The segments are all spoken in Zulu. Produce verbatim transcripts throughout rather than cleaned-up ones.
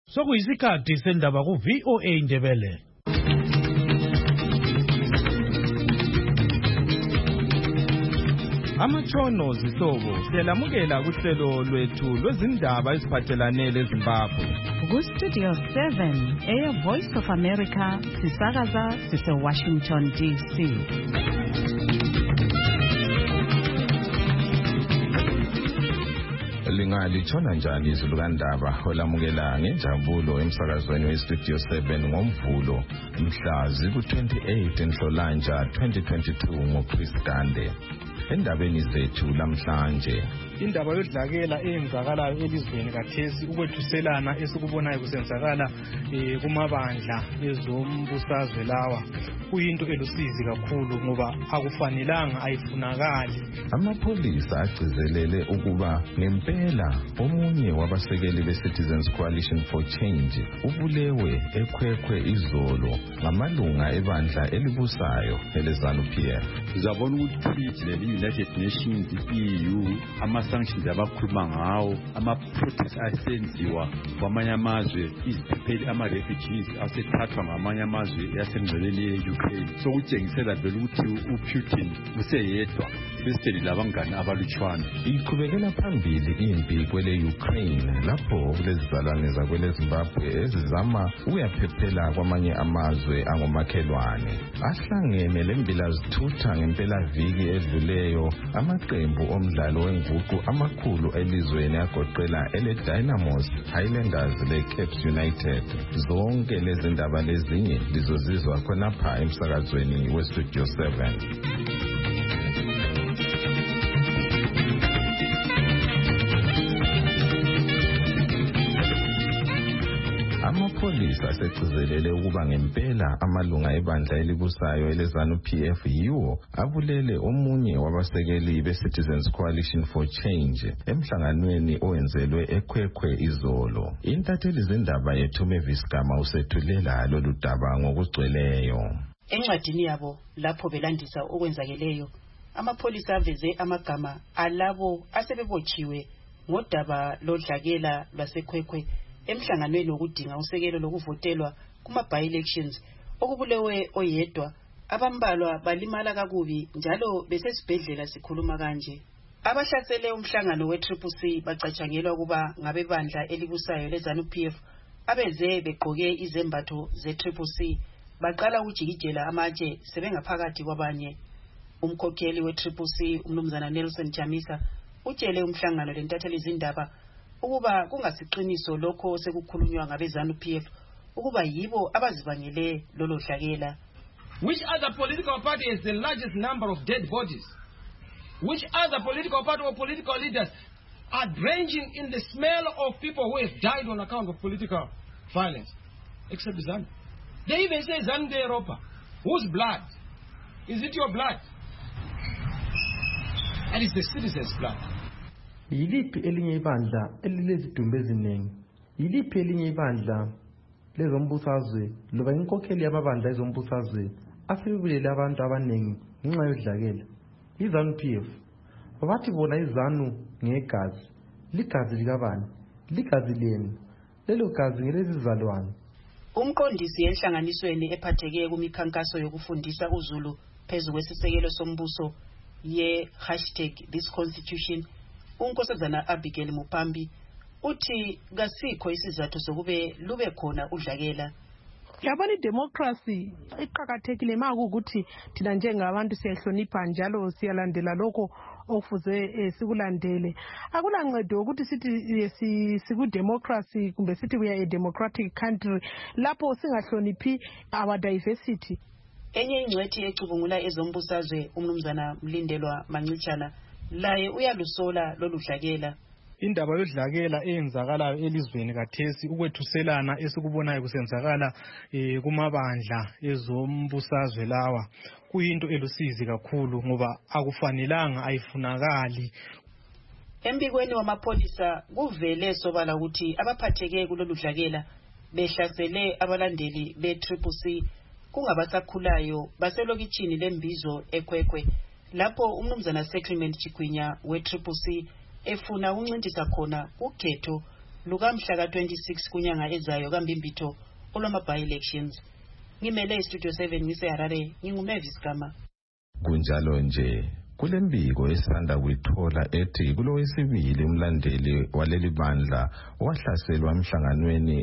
Sokuyisikhathi sendaba ku V O A Ndebele. Amatshono zihlobo siyalamukela kuhlelo lwethu lwezindaba eziphathelane leZimbabwe. Ku Studio seven, Air Voice of America, sisakaza sise Washington D C. Lingalithola njani izulu kandaba olamukela ngenjabulo emsakazweni weStudio seven ngoMvulo mhla ziku twenty-eight Nhlolanja twenty twenty-two ngoChris Gande. Endabeni zethu lamhlanje, indaba yodlakela eyenzakalayo elizweni kathesi ukwethuselana esikubonayo kusenzakala eh, kumabandla ezombusazwe lawa kuyinto elusizi kakhulu ngoba akufanelanga ayifunakali. Amapolisa agcizelele ukuba ngempela omunye wabasekeli beCitizens Coalition for Change ubulewe ekhwekhwe izolo ngamalunga ebandla elibusayo eleZANU P F. Zabona ukuthi le United Nations E U ama-sanctions abakhuluma ngawo, ama-protests asenziwa kwamanye amazwe, iziphepheli ama-refugees asethathwa ngamanye amazwe yasengceleni ye-Ukraine. So kutshengisela vele ukuthi uPutin useyedwa besele labangani abalutshwana. Iqhubekela phambili impi kwele Ukraine lapho kulezizalwane zakwele Zimbabwe ezizama ukuyaphephela kwamanye amazwe angomakhelwane. Ahlangene lembilazithutha ngempela viki edluleyo amaqembu omdlalo wenguqu amakhulu elizweni agoqela ele Dynamos, Highlanders le Caps United. Zonke lezi ndaba lezinye lizozizwa khonapha emsakazweni weStudio seven. Amapolisa asegcizelele ukuba ngempela amalunga ebandla elibusayo eleZANU P F yiwo abulele omunye wabasekeli beCitizens Coalition for Change emhlanganweni owenzelwe ekhwekhwe izolo. Intatheli zindaba yethu Mavis Gama usethulela lolu daba ngokugcweleyo. Encwadini yabo lapho belandisa okwenzakeleyo, amapolisa aveze amagama alabo asebebotshiwe ngodaba lodlakela lwasekhwekhwe emhlanganweni wokudinga usekelo lokuvotelwa kuma by-elections okubulewe oyedwa, abambalwa balimala kakubi njalo besesibhedlela sikhuluma kanje. Abahlasele umhlangano we-Triple C bacatshangelwa kuba ngabebandla elibusayo leZANU P F abeze begqoke izembatho ze-Triple C baqala ukujikijela amatshe sebengaphakathi kwabanye. Umkhokheli we-Triple C umnumzana Nelson Chamisa utshele umhlangano lentatheli zindaba ukuba kungasiqiniso lokho sekukhulunywa ngabeZANU P F ukuba yibo abazibangele lolo dlakela. Which other political party has the largest number of dead bodies? Which other political party or political leaders are drenching in the smell of people who have died on account of political violence? Except ZANU. They even say ZANU de Europa. Whose blood? Is it your blood? And it's the citizens' blood. Yiliphi elinye ibandla elilezidumbu eziningi? Yiliphi elinye ibandla lezombusazwe loba inkokheli yamabandla ezombusazwe asebebulele abantu abaningi ngenxa yodlakela? IZANU P F. Bathi bona iZANU ngegazi. Ligazi likabani? Ligazi lenu. Lelo gazi ngelezizalwane. Umqondisi enhlanganisweni ephatheke kumikhankaso yokufundisa uZulu phezu kwesisekelo sombuso ye hashtag this constitution, uNkosazana Abigail Mupambi uthi kasikho isizathu sokube lube khona udlakela. Yabona idemocracy iqhakathekile makukuthi thina njengabantu siyahlonipha njalo siyalandela lokho okufuze sikulandele. Akulancedo ukuthi sithi siku democracy kumbe sithi we are a democratic country lapho singahloniphi our diversity. Enye ingcwethi ecubungula ezombusazwe umnumzana Mlindelwa Mancitshana laye uyalusola lolu dlakela. Indaba yodlakela eyenzakalayo elizweni kathesi ukwethuselana esikubonayo kusenzakala eh, kumabandla ezombusazwe lawa kuyinto elusizi kakhulu ngoba akufanelanga ayifunakali. Embikweni wamapolisa kuvele sobala ukuthi abaphatheke kulolu dlakela behlasele abalandeli be-Triple C kungabasakhulayo baselokitshini lembizo ekhwekhwe lapho umnumzana Settlement Chigwinya we-Triple C efuna ukuncintisa khona ukhetho lukamhla ka twenty-six kunyanga ezayo kaMbimbitho olwama by-elections. Ngimele Studio seven ngiseHarare, nginguMavis Gama. Kunjalo nje kulembiko esanda kuyithola ethi kulowesibili umlandeli waleli bandla wahlaselwa emhlanganweni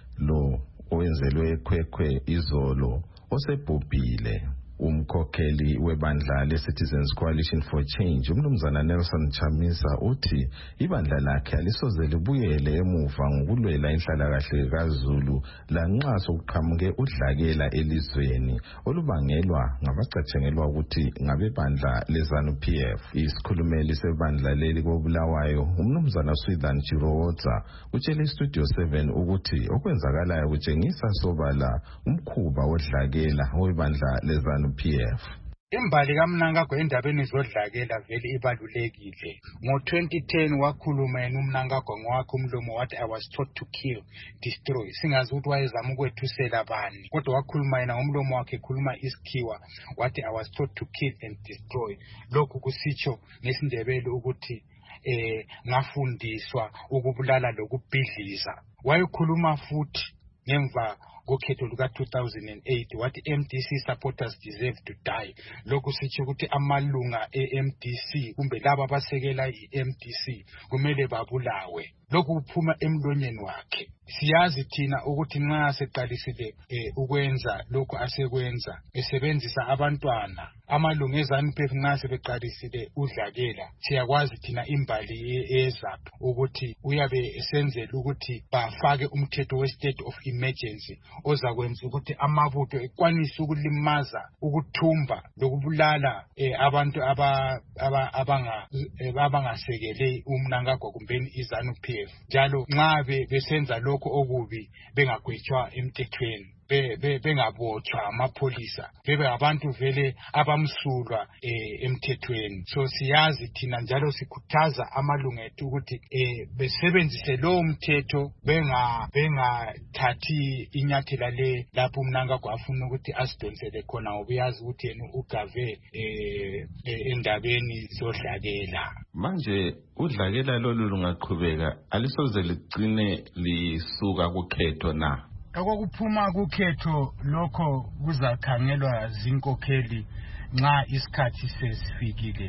lo owenzelwe eKwekwe izolo osebhubhile. Umkhokheli webandla le-Citizens Coalition for Change umnumzana Nelson Chamisa uthi ibandla lakhe alisoze libuyele emuva ngokulwela inhlalakahle kaZulu lanxa sokuqhamuke udlakela elizweni olubangelwa ngabacatshengelwa ukuthi ngabebandla leZANU-P F. Isikhulumeli sebandla leli koBulawayo umnumzana Swithan Chiroza utshele iStudio seven ukuthi okwenzakalayo kutshengisa sobala umkhuba wodlakela webandla leZANU P F. Imbali kaMnangagwa endabeni zodlakela vele ibalulekile. Ngo twenty ten wakhuluma yena uMnangagwa ngowakhe umlomo wathi I was taught to kill, destroy. Singazi ukuthi wayezama ukwethusela bani. Kodwa wakhuluma yena ngomlomo wakhe ekhuluma isikhiwa wathi I was taught to kill and destroy. Lokhu kusitsho ngesindebele ukuthi eh ngafundiswa ukubulala lokubhidliza. Wayekhuluma futhi ngemva kokhetho luka two thousand eight wathi M D C supporters deserve to die. Lokhu sitsho ukuthi amalunga e-M D C kumbe laba abasekela i-M D C kumele babulawe. Lokhu kuphuma emlonyeni wakhe. Siyazi thina ukuthi nxa seqalisile eh, ukwenza lokhu asekwenza esebenzisa abantwana amalunga eZANU-P F nxa sebeqalisile udlakela siyakwazi thina imbali ezapho ukuthi uyabe esenzela ukuthi bafake umthetho we state of emergency ozakwenza ukuthi amabutho ekwanisa ukulimaza ukuthumba lokubulala eh, abantu aba abanga abangasekele uMnangagwa kumbeni iZANU-P F. Njalo nxa besenza lokho okubi bengagwetshwa emthethweni be bengabotshwa amapholisa bebe abantu vele abamsulwa eh, emthethweni. So siyazi thina njalo sikhuthaza amalunga ethu ukuthi eh, besebenzise lo mthetho benga bengathathi inyathela le lapho uMnangagwa afuna ukuthi asidonsele khona ubuyazi ukuthi yena ugave eh, eh, endabeni zodlakela. Manje udlakela lolu lungaqhubeka alisoze ligcine lisuka kukhetho na? Okuphuma kukhetho lokho kuzakhangelwa zinkokheli nxa isikhathi sesifikile.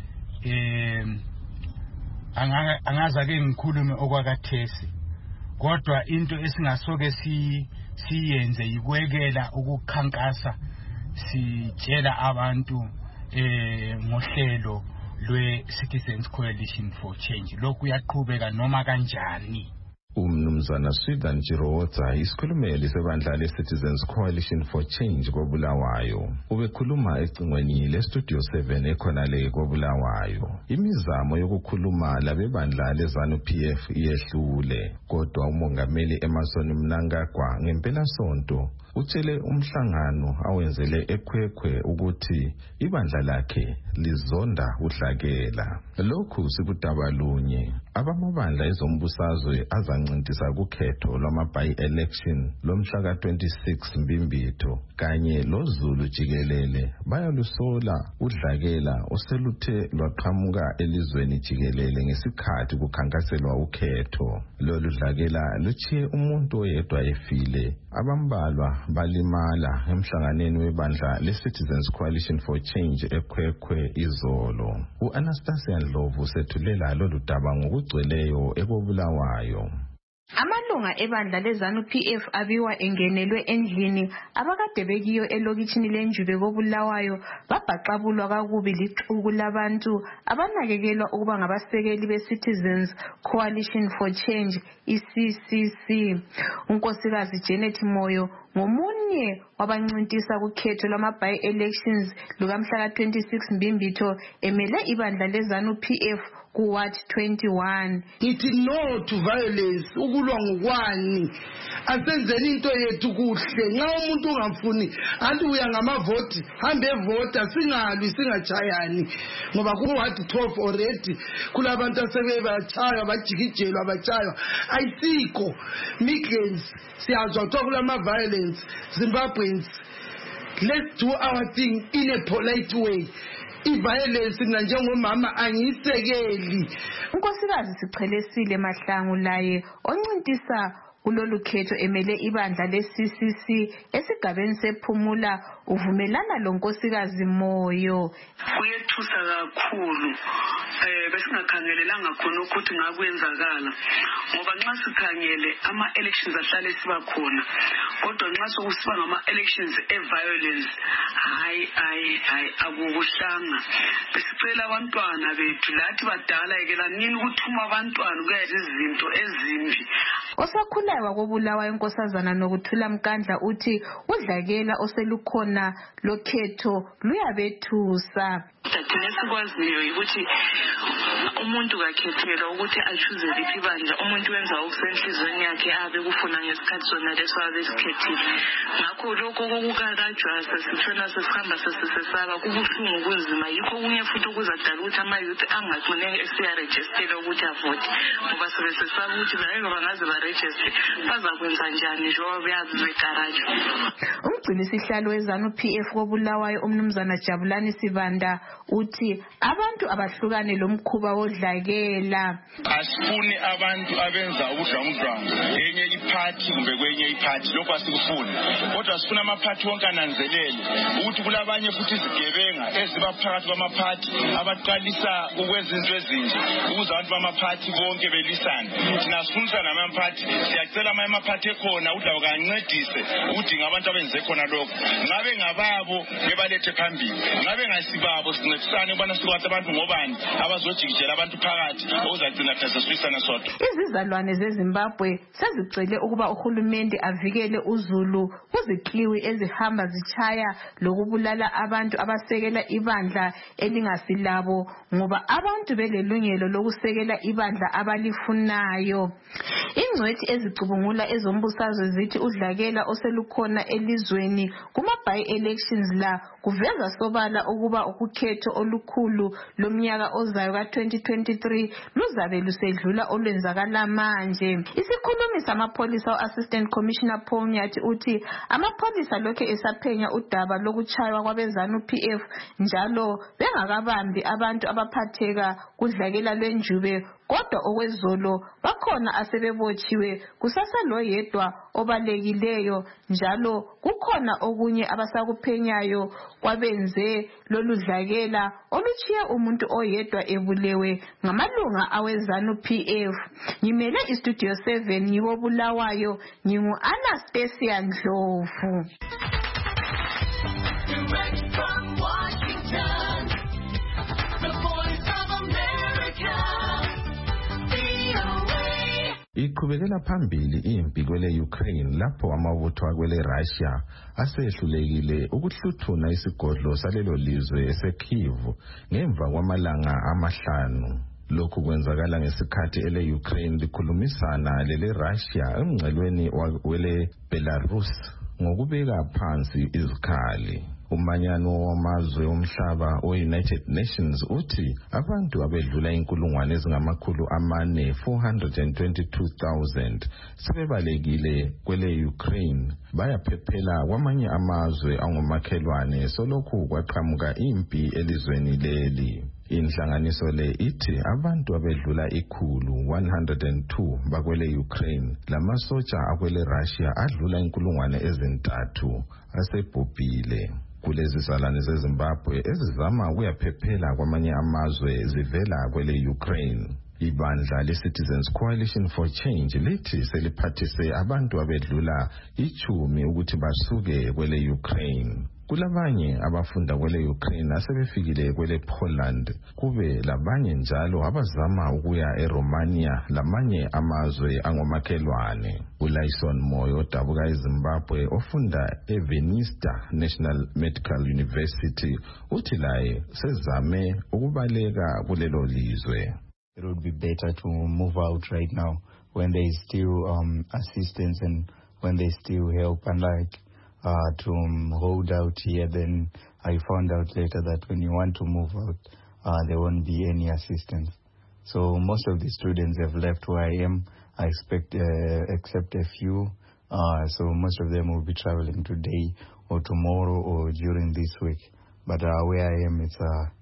Eh angaza ke ngikhulume okwakathesi. Kodwa into esingasoke si siyenze yikwekela ukukhankasa sitshela abantu eh ngohlelo lwe-Citizens Coalition for Change. Lokhu yaqhubeka noma kanjani. Umnumzana Swithan Chiroza isikhulumeli sebandla le-Citizens Coalition for Change koBulawayo ubekhuluma ecingweni le-Studio seven ekhona le koBulawayo. Imizamo yokukhuluma labebandla leZANU-P F iyehlule kodwa umongameli Emmerson Mnangagwa ngempela sonto utshele umhlangano awenzele eKwekwe ukuthi ibandla lakhe lizonda udlakela. Lokhu sikudabalunye abamabandla ezombusazwe azancintisa kukhetho lwama by-election lomhla ka twenty-six Mbimbitho kanye loZulu jikelele bayalusola udlakela oseluthe lwaqhamuka elizweni jikelele ngesikhathi kukhankaselwa ukhetho. Lolu dlakela luchiye umuntu oyedwa efile abambalwa balimala emhlanganeni webandla le-Citizens Coalition for Change eKwekwe izolo. U-Anastasia Ndlovu sethulela lolu daba ngokugcweleyo ekoBulawayo. Amalunga ebandla leZANU-P F abiwa engenelwe endlini abakade bekiyo elokitshini lenjube koBulawayo babhaqabulwa kakubi lixuku labantu abanakekelwa ukuba ngabasekeli be-Citizens Coalition for Change i-C C C. Unkosikazi Janet Moyo ngomunye wabancintisa kukhetho lwama by-elections lukamhla ka twenty-six Mbimbitho emele ibandla leZANU-P F kuward twenty-one. Ngithi no to violence ukulwa ngokwani asenzeni into yethu kuhle nxa umuntu ungafuni anti uya ngamavoti hambe vota singalwi singachayani ngoba ku ward twelve already kulabantu asebebachaya bajikijelwa bachaywa ayisiko migrants siyazwa kula ma violence Zimbabweans. Let's do our thing in a polite way. iviolence mina njengomama angiyisekeli. Unkosikazi Sichelesile Mahlangu laye oncintisa kulolu khetho emele ibandla le-C C C esigabeni sephumula uvumelana lo nkosikazi Moyo. Kuyethusa kakhulu eh besingakhangelelanga khona ukuthi ngakwenzakala ngoba nxa sikhangele ama elections ahlale siba khona kodwa nxa sokusiba ngama elections e-violence hayi hayi hayi akukuhlanga. Besicela abantwana bethu lathi badala ekela nini ukuthuma abantwana kuyenza izinto ezimbi. Osakhulayo wakobulawa enkosazana nokuthula Mkandla uthi udlakela oselukhona lokhetho luyabethusa. Thina sikwaziyo ukuthi umuntu kakhethelwa ukuthi achuze liphi bandla, umuntu wenza okusenhlizweni yakhe abe kufuna ngesikhathi sona leso abesikhethile. Ngakho lokho kokukarajwasa sithona sesihamba sesesesaba kubuhlungu kunzima, yikho kunye futhi ukuzadala ukuthi ama-youth angagcine esiyarejistele ukuthi avote ngoba sebesesaba ukuthi baye bangaze barejiste bazakwenza njani njengoba beyazi begarajwa. Umgcini sihlalo wezanu P F kobulawayo umnumzana Jabulani Sibanda uthi abantu abahlukane lomkhuba wodlakela. Asifuni abantu abenza ubudlwangudlwangu enye iphathi kumbe kwenye iphathi, lokho asikufuni. Kodwa sifuna amaphathi wonke ananzelele ukuthi kulabanye futhi izigebenga eziba phakathi kwamaphathi abaqalisa ukwenza into ezinje ukuze abantu bamaphathi bonke belisane. Thina sifunisa namaphathi, siyacela amaphathi ekhona udlawo kancedise udinga abantu abenze khona lokho. Ngabe ngababo bebalethe phambili, ngabe ngasibabo sincedisane ubana sikwazi abantu ngobani abazojikijela abantu phakathi okuzagcina sesiswisana sodwa. Izizalwane zeZimbabwe sezicele ukuba uhulumende avikele uZulu kuzikliwi ezihamba zichaya lokubulala abantu abasekela ibandla elingasilabo ngoba abantu belelungelo lokusekela ibandla abalifunayo. Ingcwethi ezicubungula ezombusazwe zithi udlakela oselukhona elizweni kuma-by elections la kuveza sobala ukuba ukukhetho olukhulu lomnyaka ozayo ka twenty twenty-three luzabe lusedlula olwenzakala manje. Isikhulumi samapholisa u-Assistant Commissioner Paul Nyathi uthi amapholisa lokhe esaphenya udaba lokuchaywa kwabezanu P F njalo bengakabambi abantu abaphatheka kudlakela lwenjube, kodwa okwezolo bakhona asebebotshiwe kusasaloyedwa obalekileyo njalo kukhona okunye abasakuphenyayo kwabenze lolu dlakela oluchiye umuntu oyedwa ebulewe ngamalunga awezanu P F. Ngimele istudio seven ngikobulawayo, ngingu Anastasia Ndlovu. Direct from Washington, the voice of America, V O A. Iqhubekela phambili impi kwele Ukraine lapho amabutho akwele Russia asehlulekile ukuhluthuna isigodlo salelo lizwe eseKyiv ngemva kwamalanga amahlanu. Lokhu kwenzakala ngesikhathi ele Ukraine likhulumisana lele Russia emngcelweni wele Belarus ngokubeka phansi izikhali. Umanyano wamazwe omhlaba we-United Nations uthi abantu abedlula inkulungwane ezingamakhulu amane four hundred twenty-two thousand sebebalekile kwele Ukraine bayaphephela kwamanye amazwe angomakhelwane solokhu kwaqhamuka impi elizweni leli. Inhlanganiso le ithi abantu abedlula ikhulu one hundred two bakwele Ukraine lamasotsha akwele Russia adlula inkulungwane ezintathu asebhubhile. Kulezi zalane zeZimbabwe ezizama ukuyaphephela kwamanye amazwe zivela kwele Ukraine. Ibandla le-Citizens Coalition for Change lithi seliphathise abantu abedlula ichumi ukuthi basuke kwele Ukraine. Kulabanye abafunda kwele Ukraine asebefikile kwele Poland, kube labanye njalo abazama ukuya eRomania lamanye amazwe angomakhelwane. uLayson Moyo odabuka eZimbabwe ofunda eVenista National Medical University uthi laye sezame ukubaleka kulelo lizwe. It would be better to move out right now when there is still um, assistance and when there is still help, unlike uh, to um, hold out here. Then I found out later that when you want to move out, uh, there won't be any assistance. So most of the students have left where I am. I expect, uh, except a few. Uh, so most of them will be traveling today or tomorrow or during this week. But uh, where I am, it's uh,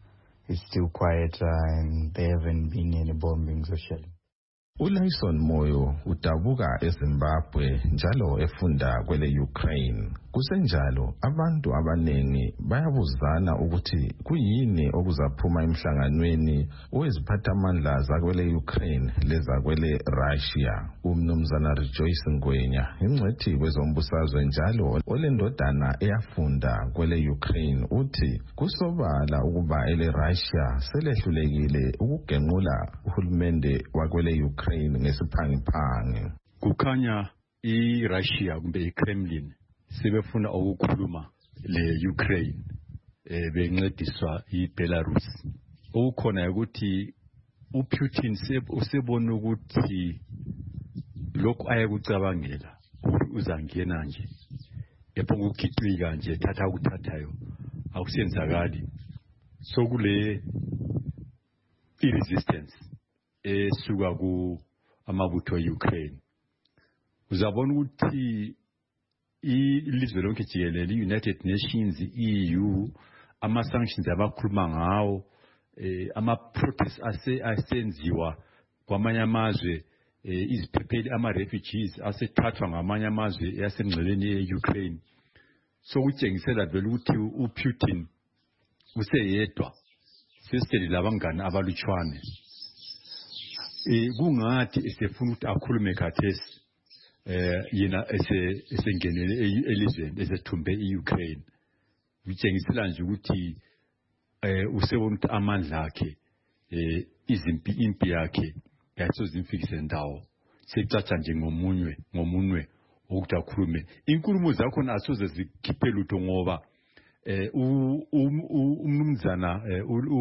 it's still quiet uh, and there haven't been any bombings or shelling. uLyson Moyo udabuka eZimbabwe njalo efunda kwele Ukraine. Kusenjalo abantu abanengi bayabuzana ukuthi kuyini okuzaphuma emhlanganweni oweziphathamandla zakwele Ukraine leza kwele Russia. Umnumzana Rejoice Ngwenya ingcwethi kwezombusazwe njalo olendodana eyafunda kwele Ukraine uthi kusobala ukuba ele Russia selehlulekile ukugenqula uhulumende wakwele Ukraine ngesiphangi-phangi. Kukhanya iRussia kumbe iKremlin sebefuna ukukhuluma le-Ukraine eh bencediswa iBelarus. Okukhona ukuthi uPutin usebona ukuthi lokho ayakucabangela uzangena nje ephonga ukugicika nje thatha ukuthathayo akusenzakali. So kule i-resistance esuka ku amabutho eUkraine uzabona ukuthi ilizwe lonke jikelele i-United Nations, i-E U, ama-sanctions abakhuluma ngawo, eh, ama-protests ase asenziwa kwamanye amazwe, eh, iziphepheli ama-refugees asethathwa ngamanye amazwe yasemngceleni e-Ukraine. So kutshengisela vele ukuthi uPutin useyedwa sesele labangani abalutshwane. Eh kungathi esefuna ukuthi akhulume khathesi eh yena ese esengenele elizweni esethumbe iUkraine. Kutshengisela nje ukuthi eh usebona ukuthi amandla akhe eh izimpi impi yakhe yasozimfikise ndawo. Secaca nje ngomunwe ngomunwe ukuthi akhulume. Inkulumo zakho nasoze zikhiphe lutho ngoba eh umnumzana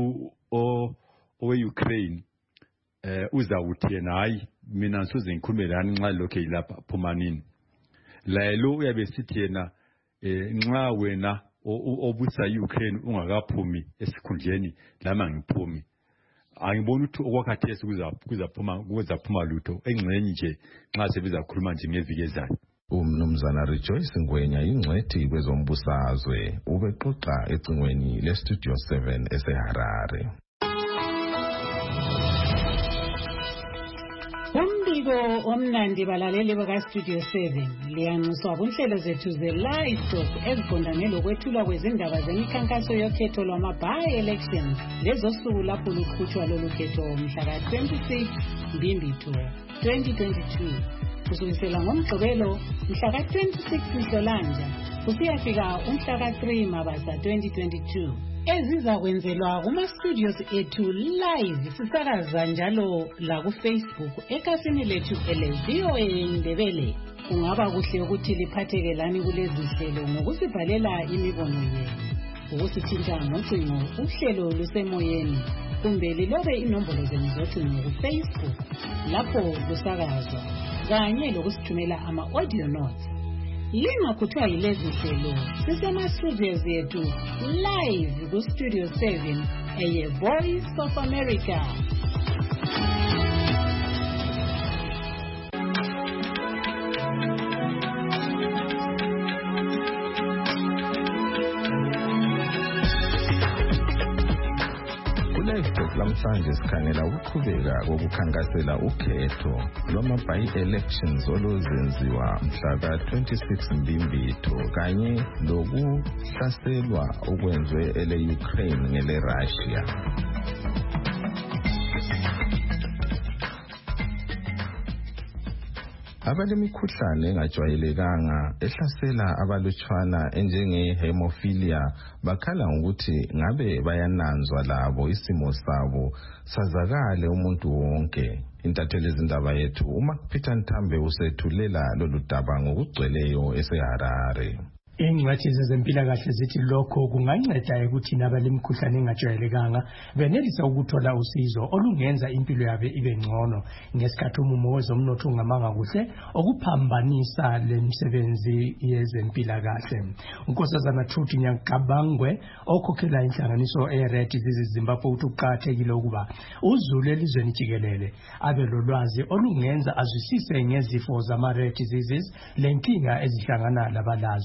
o oweUkraine eh uzawuthi yena hayi mina ngisoze ngikhulume lani nxa lokho yilapha phumanini la lo uyabe sithi yena eh nxa wena obusa iUkraine ungakaphumi esikhundleni lama ngiphumi angibona ukuthi okwakhathesi kuzaphuma kuzaphuma lutho engcenye nje nxa sebezakhuluma nje ngeviki ezayo. Umnumzana Rejoice Ngwenya ingcwethi kwezombusazwe ubexoxa ecingweni leStudio seven eseHarare. Umbiko omnandi balaleli bakaStudio seven liyanxuswa kunhlelo zethu ze-live talk eziqondane lokwethulwa kwezindaba zemikhankaso yokhetho lwama-by-elections lezosuku lapho luqhutshwa lolu khetho mhla ka twenty-six Mbimbitho twenty twenty-two kusukisela ngomgqibelo mhla ka twenty-six Nhlolanja kusiyafika umhla ka three Mabasa twenty twenty-two. Ezizakwenzelwa kuma-studios ethu live sisakaza njalo la ku-Facebook ekhasini lethu ele-V O A Indebele. Kungaba kuhle ukuthi liphatheke lani kulezi hlelo ngokusibhalela imibono yenu, ukusithinta ngocingo uhlelo lusemoyeni, kumbe lilobe inombolo zenu zocingo ku-Facebook lapho kusakazwa, kanye lokusithumela ama-audio notes. Lingakhuthwa yilezi hlelo sisema-studios yethu live ku-Studio seven eye Voice of America. Lamhlanje sikhangela ukuqhubeka kokukhankasela ukhetho lwama-by-elections oluzenziwa mhla ka twenty-six Mbimbitho kanye lokuhlaselwa okwenzwe ele-Ukraine ngele-Russia. Abalemikhuhlane engajwayelekanga ehlasela abalutshwana enjenge-hemophilia bakhala ngokuthi ngabe bayananzwa labo isimo sabo sazakale umuntu wonke. Intatheli zindaba yethu uMakupeter Nthambe usethulela lolu daba ngokugcweleyo eseHarare. Ingcwethi zezempilakahle zithi lokho kunganceda ukuthi nabalemikhuhlane engajwayelekanga benelisa ukuthola usizo olungenza impilo yabo ibe ngcono ngesikhathi umumo wezomnotho ungamanga kuhle okuphambanisa lemsebenzi yezempilakahle. Unkosazana Trudy Nyakabangwe okhokhela inhlanganiso eRed Disease Zimbabwe uthi uqathekile ukuba uzulu elizweni jikelele abe lolwazi olungenza azwisise ngezifo zama-rare diseases lenkinga ezihlangana labalazo.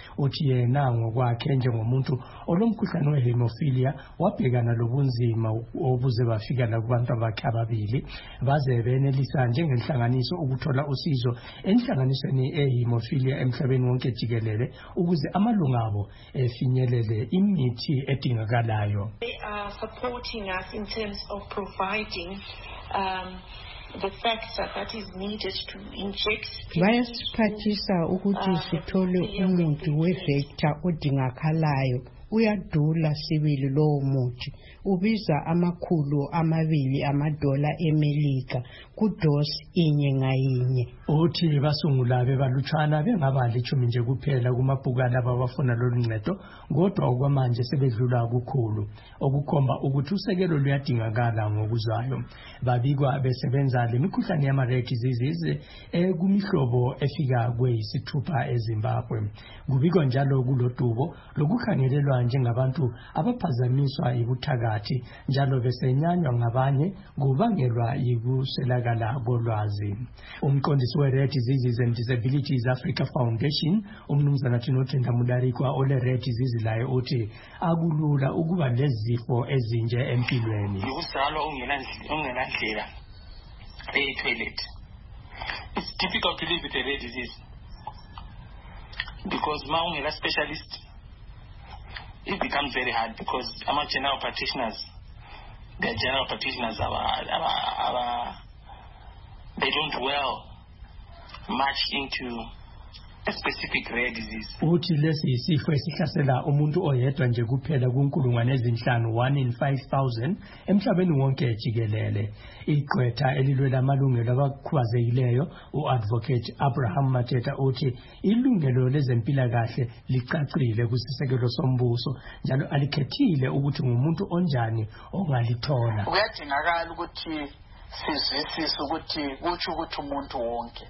uthi yena ngokwakhe njengomuntu olomkhuhlane wehemophilia wabhekana lobunzima obuze bafika la kubantu abakhe ababili baze benelisa njengenhlanganiso ukuthola usizo enhlanganisweni ehemophilia emhlabeni wonke jikelele ukuze amalunga abo efinyelele imithi edingakalayo. They are supporting us in terms of providing um, the factor that is needed to inject. Bayasiphathisa ukuthi sithole umuthi wevector odingakalayo. Uyadula sibili lowo muthi ubiza amakhulu amabili amadola eMelika kudosi inye ngayinye. Uthi basungula bebalutshwana bengabali ithumi nje kuphela kumabhukana abafuna lolu ncedo kodwa okwamanje sebedlula kukhulu okukhomba ukuthi usekelo luyadingakala ngokuzwayo. Babikwa besebenza lemikhuhlane yama-rare diseases ekumihlobo efika kweyisithupha eZimbabwe. Kubikwa njalo kulodubo lokukhangelelwa njengabantu abaphazamiswa yibuthakathi njalo besenyanywa ngabanye kubangelwa yikuswelakala kolwazi. Umqondisi we-Rare Diseases and Disabilities Africa Foundation umnumzana Thinothenda Mudarikwa ole-rare disease laye uthi akulula ukuba lezifo ezinje empilweni. Ukuzalwa ungenandlela e-toilet. It's difficult to live with a rare disease because ma ungela specialist it becomes very hard because our general practitioners, the general practitioners are, are, are, they don't dwell much into a specific rare disease. Uthi lesi isifo esihlasela umuntu oyedwa nje kuphela kunkulungwane ezinhlanu one in five thousand emhlabeni wonke jikelele. Iqwetha elilwela amalungelo abakhubazekileyo uadvocate Abraham Mateta uthi ilungelo lezempilakahle licacile kusisekelo sombuso njalo alikhethile ukuthi ngumuntu onjani ongalithola. Kuyadingakala ukuthi sizwisise ukuthi kuthi ukuthi umuntu wonke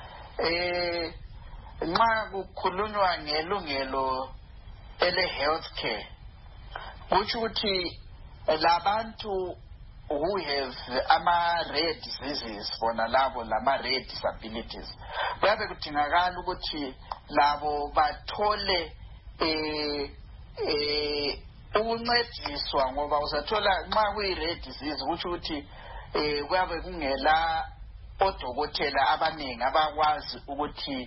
eh nxa kukhulunywa ngelungelo ele healthcare kuthi ukuthi labantu who have ama rare diseases bona labo lama rare disabilities babe kudingakala ukuthi labo bathole eh eh ukuncediswa ngoba uzathola nxa kuyi rare disease kuthi ukuthi eh kuyabe kungela odokotela abaningi abakwazi ukuthi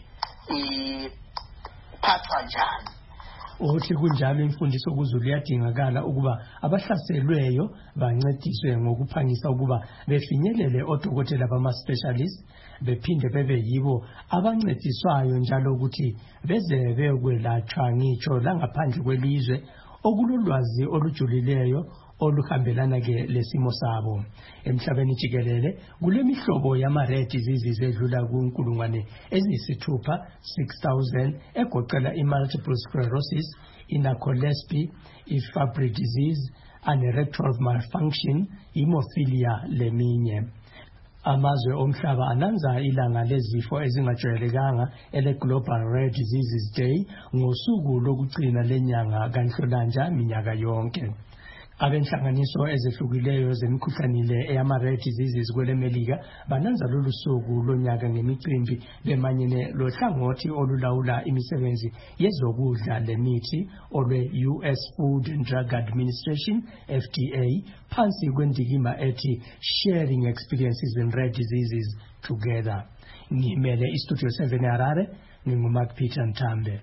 iphathwa njani. Uthi kunjalo imfundiso kuzulu yadingakala ukuba abahlaselweyo bancediswe ngokuphangisa ukuba befinyelele odokotela bama-specialist bephinde bebe yibo abancediswayo njalo ukuthi beze bekwelatshwa ngitsho langaphandle kwelizwe okulolwazi olujulileyo oluhambelana ke lesimo sabo. Emhlabeni jikelele kulemihlobo yama-rare diseases edlula kunkulungwane eziyisithupha six thousand egoqela i-multiple sclerosis, i-narcolepsy, i-Fabry disease, anerectal malfunction, hemophilia leminye. Amazwe omhlaba ananza ilanga lezifo ezingajwayelekanga ele-Global Rare Diseases Day ngosuku lokugcina lenyanga kaNhlolanja minyaka yonke. Abenhlanganiso ezehlukileyo zemikhuhlanile eyama-rare diseases kwelemelika bananza lolu suku lonyaka ngemicimbi bemanyene lohlangothi olulawula imisebenzi yezokudla lemithi olwe-U S Food and Drug Administration F D A phansi kwendikimba ethi Sharing Experiences in Rare Diseases Together. Ngimele iStudio seven eHarare, nginguMark Peter Nthambe.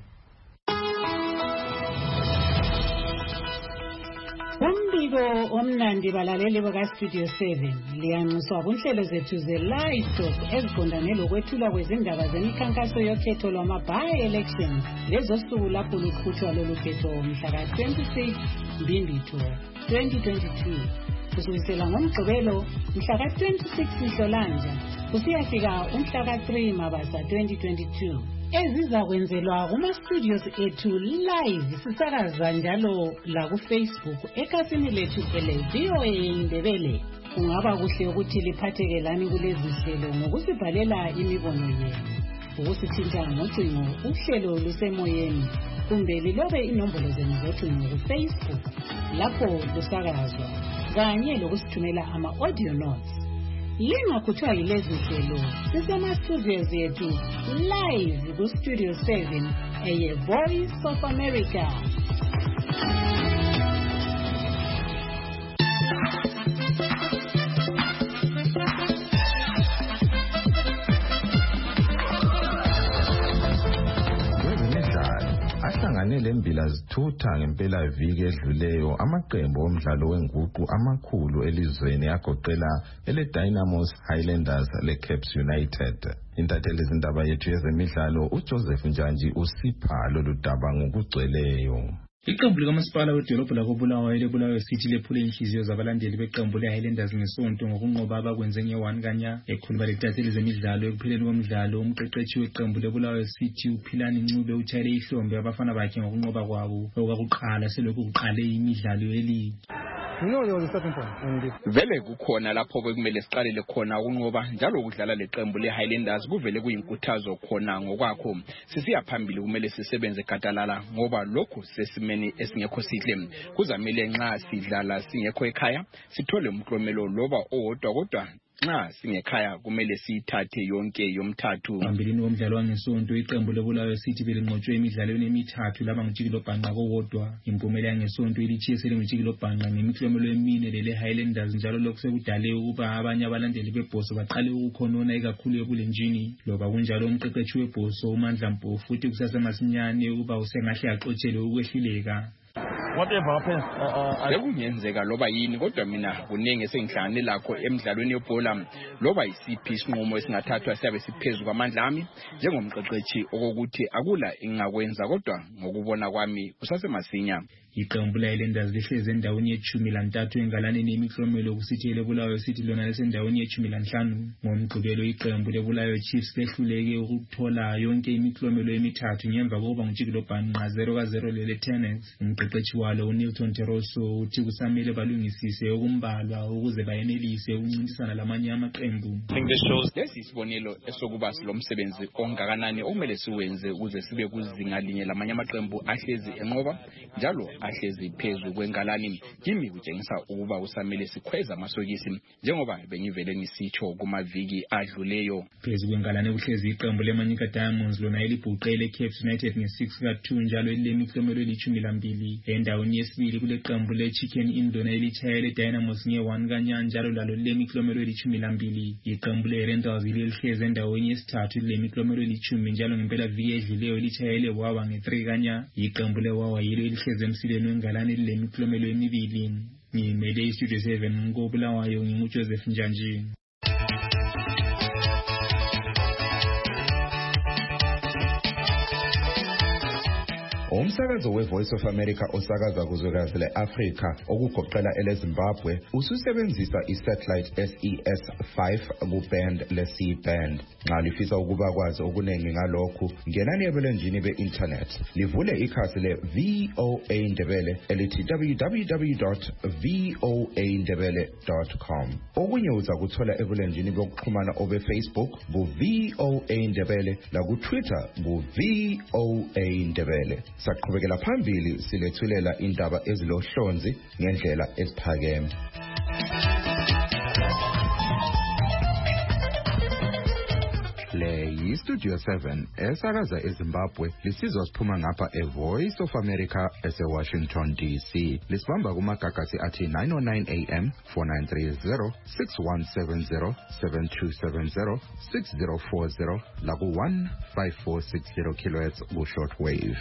Umbiko omnandi balaleli bakaStudio seven liyanxuswa kunhlelo zethu ze-live talk eziqondane lokwethula kwezindaba zemikhankaso yokhetho lwama-by-elections lezosuku lapho luqhutshwa lolu khetho mhla ka-twenty-six Mbimbi twenty twenty-two kusukisela ngomgqibelo mhla ka-twenty-six Nhlolanja kusiyafika umhla ka-three Mabasa twenty twenty-two. Ezizakwenzelwa kuma-studios ethu live sisakaza njalo la ku-Facebook ekhasini lethu ele-V O A Indebele. Kungaba kuhle ukuthi liphathekelani kulezi hlelo ngokusibhalela imibono yenu, ukusithinta ngocingo uhlelo lusemoyeni kumbe lilobe inombolo zenu zocingo ku-Facebook lapho kusakazwa kanye lokusithumela ama-audio notes. Lingakhutshwa yilezi hlelo sisema-studios yethu live ku-studio seven eye-Voice of America. Ahlangane lembila zithutha ngempela viki edluleyo amaqembu omdlalo wenguqu amakhulu elizweni agoqela ele Dynamos Highlanders le Caps United. Intatheli izindaba yethu yezemidlalo uJoseph Njanji usipha lolu daba ngokugcweleyo. Iqembu likamasipala wedolobha lakobulawayo lebulawayo City lephule inhliziyo zabalandeli beqembu le-Highlanders ngesonto ngokunqoba abakwenze nge-one kanya. Ekhuluma letatheli zemidlalo ekupheleni komdlalo umqeqeshi weqembu lebulawayo City uPhilani Ncube uthayile ihlombe abafana bakhe ngokunqoba kwabo okwakuqala selokhu kuqale imidlalo yeligi. Vele kukhona lapho bekumele siqalele khona ukunqoba njalo ukudlala leqembu le-Highlanders kuvele kuyinkuthazo khona ngokwakho. Sisiya phambili kumele sisebenze gadalala ngoba lokhu sesimeni esingekho sihle. Kuzamele nxa sidlala singekho ekhaya sithole umklomelo loba owodwa kodwa nxa singekhaya kumele siyithathe yonke yomthathu. Phambili komdlalo wangesonto iqembu lebulawayo City belinqotshwe emidlalweni emithathu laba ngijikilo bhanqa kowodwa. Impumela yangesonto ilithiyesele ngijikilo bhanqa ngemiklomelo emine lele-Highlanders njalo lokhu sekudale ukuba abanye abalandeli bebhoso baqale ukukhonona ikakhulu ebulenjini. Loba kunjalo umqeqeshi webhoso uMandla Mpofu futhi kusasemasinyane ukuba usengahle axotshelwe ukwehluleka. Whatever happens, sekungenzeka loba yini kodwa mina kuningi sengihlangane lakho emidlalweni yebhola loba isiphi isinqumo esingathathwa siyabe siphezulu kwamandla ami njengomqeqeshi okokuthi akula engakwenza kodwa ngokubona kwami kusasemasinya. Iqembu le-Highlanders lihleze endaweni yeshumi lantathu engalaneni yemiklomelo kusithi lebulawayo City lona lisendaweni yeshumi lanhlanu. Ngomgqibelo iqembu lebulawayo Chiefs lehluleke ukuthola yonke imiklomelo emithathu ngemva kokuba ngijikilo bhanqa zero ka zero lele-Tenex. Umqeqeshi walo uNilton Teroso uthi kusamele balungisise okumbalwa ukuze bayenelise ukuncintisana lamanye amaqembu. Lesi isibonelo esokuba silomsebenzi ongakanani okumele siwenze ukuze sibe kuzinga linye lamanye amaqembu ahlezi enqoba njalo ahlezi phezu kwengalani. Kimi kutshengisa ukuba usamele sikhweza amasokisi njengoba bengivele ngisitsho kumaviki adluleyo. Phezu kwengalani kuhlezi iqembu leManyika Diamonds lona elibhuqele Caps United nge-six ka two njalo elilemiklomelo elithumi lambili. Endaweni yesibili kule qembu le-Chicken Inn lona elitshaya le-Dynamos nge-one kanya njalo lalo lilemiklomelo elithumi lambili. Iqembu le-Rentals lihlezi endaweni yesithathu lilemiklomelo elithumi njalo ngempela viki edluleyo litshaya le-Wawa nge-three kanya. Iqembu le-Wawa yilo elihlezi emsileni wengalani lilemiklomelo emibili. Ngimele iStudio seven ngobulawayo nginguJoseph Njanji. Umsakazo we-Voice of America osakaza kuzwekazi le-Afrika okugoqela ele-Zimbabwe ususebenzisa i-satellite S E S five ku-band le-C band. Nxa lifisa ukuba kwazi okuningi ngalokhu ngenani ebulenjini be-internet livule ikhasi le-V O A Ndebele elithi w w w dot v o a ndebele dot com. Okunye uzakuthola ebulenjini bokuxhumana obe-Facebook ku-V O A Ndebele laku-Twitter ku-V O A Ndebele. Saqhubekela phambili silethulela indaba ezilohlonzi ngendlela eziphakeme. Le yi-Studio seven esakaza eZimbabwe lisizwa siphuma ngapha e-Voice of America ese-Washington D C. Lisibamba kumagagasi athi nine oh nine A M, four nine three zero, six one seven zero, seven two seven zero, six zero four zero laku one five four six zero kilohertz ku-shortwave.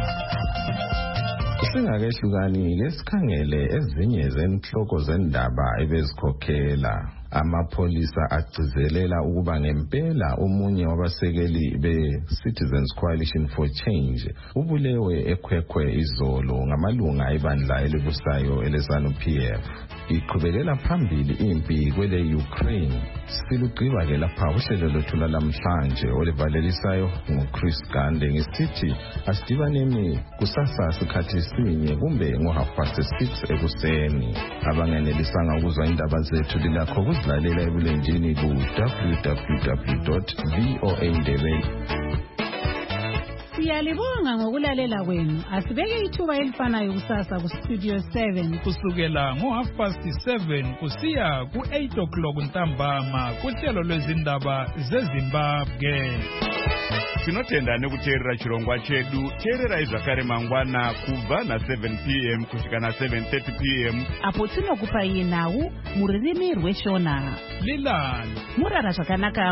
Singakehlukani lesikhangele ezinye zenhloko zendaba ebezikhokhela. Amapolisa agcizelela ukuba ngempela omunye wabasekeli be-Citizens Coalition for Change ubulewe ekhwekhwe izolo ngamalunga ebandla elibusayo ele-ZANU P F. Iqhubekela phambili impi kwele Ukraine. Silugqiba ke lapha uhlelo lwethu lamhlanje olivalelisayo nguChris Gande ngesithi asidibaneni kusasa sikhathi sinye kumbe ngo-half past six ekuseni. Abangenelisanga ukuzwa indaba zethu lilakho kuzilalela ebulenjini ku w w w dot v o a ndebele Siyalibonga ngokulalela kwenu. Asibeke ithuba elifanayo kusasa ku Studio seven. Kusukela ngo half past seven kusiya ku eight o'clock ntambama kuhlelo lwezindaba zeZimbabwe. Tinotenda nekuteerera chirongwa chedu. Teerera zvakare mangwana kubva na seven p m kusvika na seven thirty p m apo tinokupai nhau mururimi rweshona. Lilani murara zvakanaka.